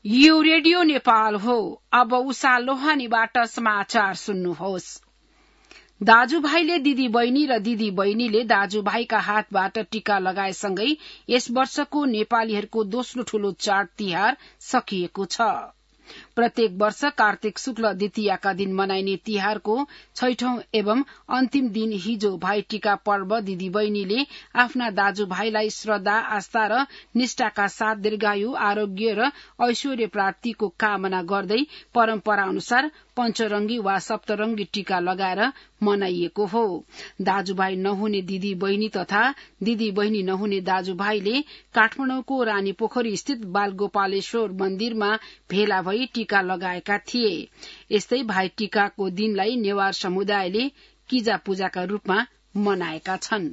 यो रेडियो नेपाल हो। अब उषा लोहानीबाट समाचार सुन्नुहोस्। दाजुभाइले दिदी बहिनी र दिदी बहिनीले दाजुभाइका हातबाट टीका लगाएसँगै यस वर्षको नेपालीहरूको दोस्रो ठूलो चाड तिहार सकिएको छ। प्रत्येक वर्ष कार्तिक शुक्ल द्वितीयाका दिन मनाइने तिहारको छैठौं एवं अन्तिम दिन हिजो भाइटीका पर्व दिदी बहिनीले आफ्ना दाजुभाइलाई श्रद्धा आस्था र निष्ठाका साथ दीर्घायु आरोग्य र ऐश्वर्य प्राप्तिको कामना गर्दै परम्परा अनुसार पञ्चरंगी वा सप्तरंगी टीका लगाएर मनाइएको हो। दाजुभाइ नहुने दिदी बहिनी तथा दिदी बहिनी नहुने दाजुभाइले काठमाडौँको रानी पोखरी स्थित बालगोपालेश्वर मन्दिरमा भेला भई टीका लगाएका थिए। यस्तै भाइ टीकाको दिनलाई नेवार समुदायले किजा पूजाका रूपमा मनाएका छन्।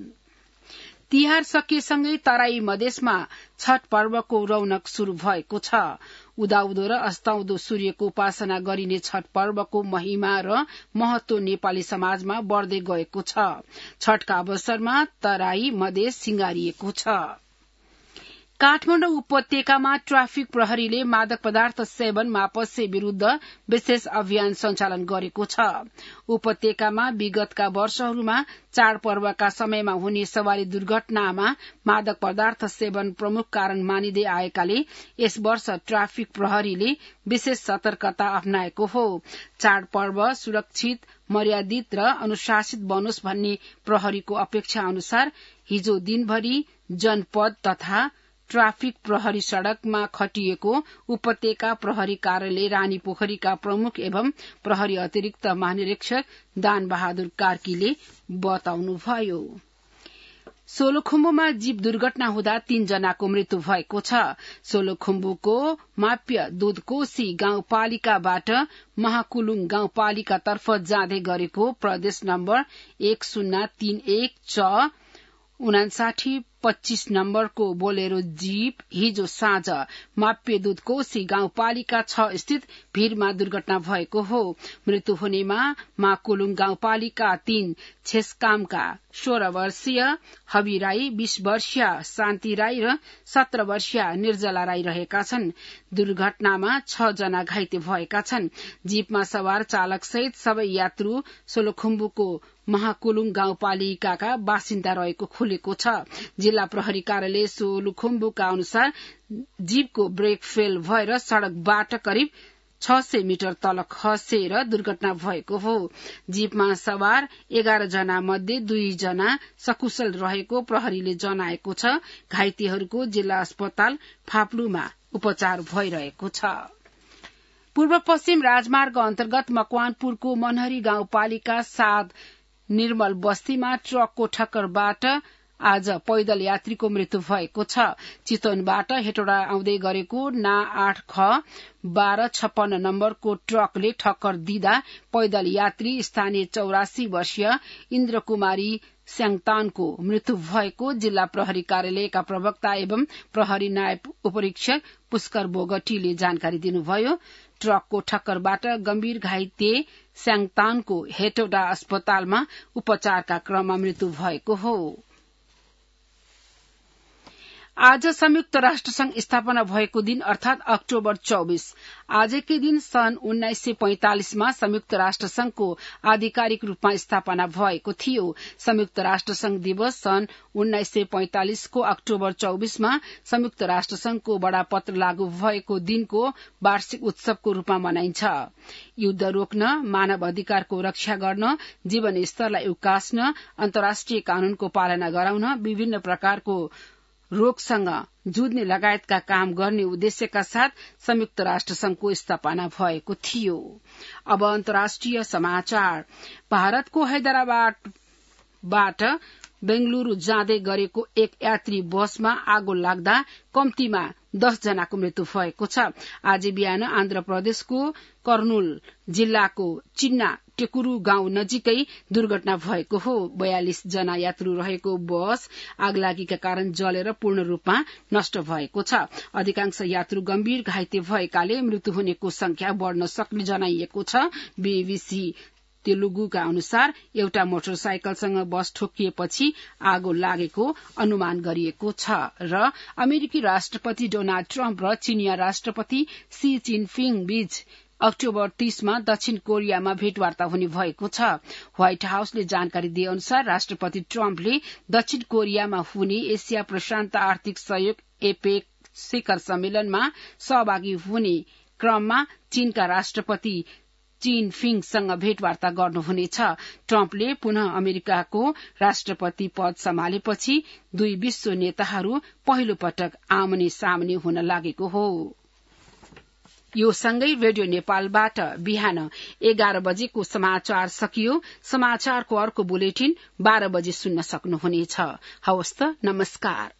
तिहार सकिएसँगै तराई मधेसमा छठ पर्वको रौनक शुरू भएको छ। उदाउँदो र अस्ताउँदो सूर्यको उपासना गरिने छठ पर्वको महिमा र महत्व नेपाली समाजमा बढ्दै गएको छ। छठका अवसरमा तराई मधेस सिंगारिएको छ। काठमाडौँ उपत्यकामा ट्राफिक प्रहरीले मादक पदार्थ सेवन मापस्य विरूद्ध विशेष अभियान सञ्चालन गरेको छ। उपत्यकामा विगतका वर्षहरूमा चाडपर्वका समयमा हुने सवारी दुर्घटनामा मादक पदार्थ सेवन प्रमुख कारण मानिँदै आएकाले यस वर्ष ट्राफिक प्रहरीले विशेष सतर्कता अप्नाएको हो। चाडपर्व सुरक्षित, मर्यादित र अनुशासित बनोस् भन्ने प्रहरीको अपेक्षा अनुसार हिजो दिनभरि जनपद तथा ट्राफिक प्रहरी सड़कमा खटिएको उपत्यका प्रहरी कार्यालय रानी पोखरीका प्रमुख एवं प्रहरी अतिरिक्त महानिरीक्षक दान बहादुर कार्कीले बताउनुभयो। सोलुखुम्बुमा जीप दुर्घटना हुँदा 3 जनाको मृत्यु भएको छ। सोलुखुम्बुको माप्य दुधकोशी गाउँपालिकाबाट महाकुलुङ गाउँपालिकातर्फ जाँदै गरेको प्रदेश नम्बर 1031 च 5925 नम्बरको बोलेरो जीप हिजो साँझ माप्यदूत कोशी गाउँपालिका 6 स्थित भीरमा दुर्घटना भएको हो। मृत्यु हुनेमा माकुलुङ गाउँपालिका 3 छेस्कामका 16 वर्षीय हबी राई, 20 वर्षीय शान्ति राई र 17 वर्षीय निर्जला राई रहेका छन्। दुर्घटनामा 6 जना घाइते भएका छन्। जीपमा सवार चालक सहित सबै यात्रु सोलुखुम्बुको महाकुलुङ गाउँपालिकाका बासिन्दा रहेको खुलेको छ। जिल्ला प्रहरी कार्यालय सोलुखुम्बुका अनुसार जीपको ब्रेक फेल भएर सड़कबाट करिब 600 मिटर तल खसेर दुर्घटना भएको हो। जीपमा सवार 11 जना मध्ये 2 जना सकुशल रहेको प्रहरीले जनाएको छ। घाइतेहरूको जिल्ला अस्पताल फाप्लुमा उपचार भइरहेको छ। पूर्व पश्चिम राजमार्ग अन्तर्गत मकवानपुरको मनहरी गाउँपालिका 7 निर्मल बस्तीमा ट्रकको ठक्करबाट आज पैदल यात्रीको मृत्यु भएको छ। चितवनबाट हेटौडा आउँदै गरेको ना 8 ख 1256 नम्बरको ट्रकले ठक्कर दिँदा पैदल यात्री स्थानीय 84 वर्षीय इन्द्र कुमारी स्याङतानको मृत्यु भएको जिल्ला प्रहरी कार्यालयका प्रवक्ता एवं प्रहरी नायब उपरीक्षक पुष्कर बोगटीले जानकारी दिनुभयो। ट्रकको ठक्करबाट गम्भीर घाइते स्याङतानको हेटौडा अस्पतालमा उपचारका क्रममा मृत्यु भएको हो। आज संयुक्त राष्ट्रसंघ स्थापना भएको दिन अर्थात अक्टोबर 24। आजकै दिन सन् 1945 मा संयुक्त राष्ट्रसंघको आधिकारिक रूपमा स्थापना भएको थियो। संयुक्त राष्ट्रसंघ दिवस सन् 1945 को अक्टोबर 24 मा संयुक्त राष्ट्रसंघको बडापत्र लागू भएको दिनको वार्षिक उत्सवको रूपमा मनाइन्छ। युद्ध रोक्न, मानव अधिकारको रक्षा गर्न, जीवन स्तरलाई उकास्न, अन्तर्राष्ट्रिय कानूनको पालना गराउन, विभिन्न प्रकारको रोगसँग जुझ्ने लगायतका काम गर्ने उद्देश्यका साथ संयुक्त राष्ट्रसंघको स्थापना भएको थियो। अब अन्तर्राष्ट्रिय समाचार। भारतको हैदराबादबाट बेंगलुरू जाँदै गरेको एक यात्री बसमा आगो लाग्दा कम्तीमा 10 जनाको मृत्यु भएको छ। आज बिहान आन्ध्र प्रदेशको कर्नूल जिल्लाको चिन्ना टेकुरू गाउँ नजिकै दुर्घटना भएको हो। 42 जना यात्रु रहेको बस आगलागीका कारण जलेर पूर्ण रूपमा नष्ट भएको छ। अधिकांश यात्रु गम्भीर घाइते भएकाले मृत्यु हुनेको संख्या बढ़न सक्ने जनाइएको छ। बीबीसी तेलुगुका अनुसार एउटा मोटरसाइकलसँग बस ठोकिएपछि आगो लागेको अनुमान गरिएको छ र अमेरिकी राष्ट्रपति डोनाल्ड ट्रम्प र चीनिया राष्ट्रपति सी जिनपिङ बीच अक्टोबर 30 मा दक्षिण कोरियामा भेटवार्ता हुने भएको छ। व्हाइट हाउसले जानकारी दिए अनुसार राष्ट्रपति ट्रम्पले दक्षिण कोरियामा हुने एसिया प्रशान्त आर्थिक सहयोग एपेक शिखर सम्मेलनमा सहभागी हुने क्रममा चीनका राष्ट्रपति जिनपिङसँग भेटवार्ता गर्नुहुनेछ। ट्रम्पले पुनः अमेरिकाको राष्ट्रपति पद सम्हालेपछि दुई विश्व नेताहरू पहिलो पटक आमने सामने हुन लागेको हो। यो सँगै रेडियो नेपालबाट बिहान 11 बजेको समाचार सकियो। समाचारको अर्को बुलेटिन 12 बजे सुन्न सक्नुहुनेछ। हवस् त, नमस्कार।